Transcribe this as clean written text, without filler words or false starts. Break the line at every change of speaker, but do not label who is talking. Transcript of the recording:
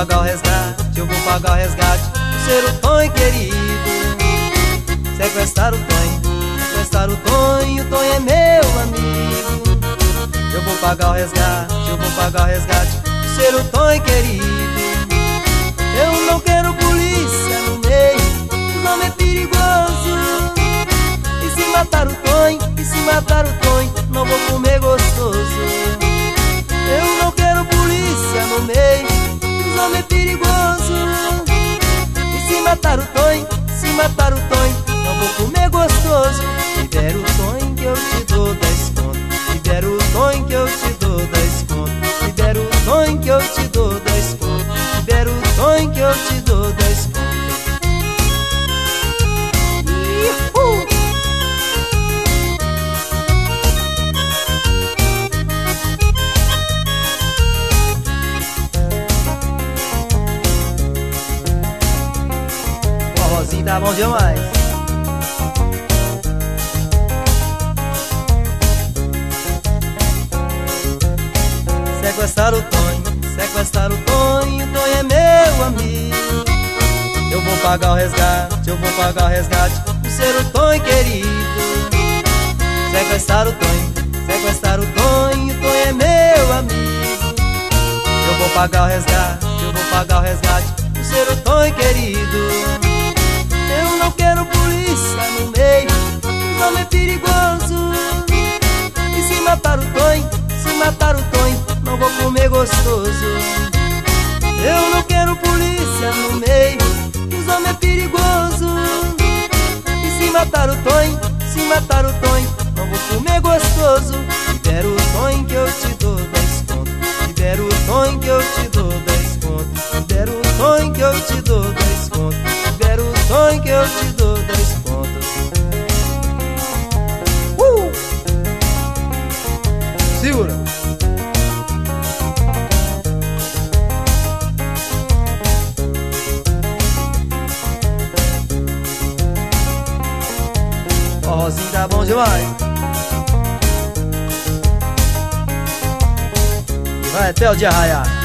pagar o resgate, eu vou pagar o resgate por ser o Tonho querido. Sequestrar o Tonho, sequestrar o Tonho é meu amigo. Eu vou pagar o resgate, eu vou pagar o resgate por ser o Tonho querido. Eu não quero polícia no meio, o nome é perigoso. E se matar o Tonho, e se matar o Tonho, não vou comer gostoso. Eu não quero polícia no meio, o nome é perigoso. E se matar o Tonho, se matar o Tonho, não vou comer gostoso. Libera o Tonho que eu te dou 10 conto. Libera o Tonho que eu te dou 10 conto. Libera o Tonho que eu te dou 10 conto. Libera o Tonho que eu te dou 10 conto. Forrozinho tá bom demais. Sequestrar o Tonho, sequestrar o Tonho é meu amigo. Eu vou pagar o resgate, eu vou pagar o resgate por ser o Tonho querido. Sequestrar o Tonho, sequestrar o Tonho é meu amigo. Eu vou pagar o resgate, eu vou pagar o resgate por ser o Tonho querido. Eu não quero polícia no meio, o nome é perigoso. E se matar o Tonho, se matar o Tonho, não vou comer gostoso. Eu não quero polícia no meio, os homens é perigoso. E se matar o Tonho, se matar o Tonho, não vou comer gostoso. Libera o Tonho que eu te dou 10 conto. Libera o Tonho que eu te dou 10 conto. Libera o Tonho que eu te dou 10 conto. Libera o Tonho que eu te dou 10 contos. Segura. Forrozinho tá bom demais. Vai até o dia raiar.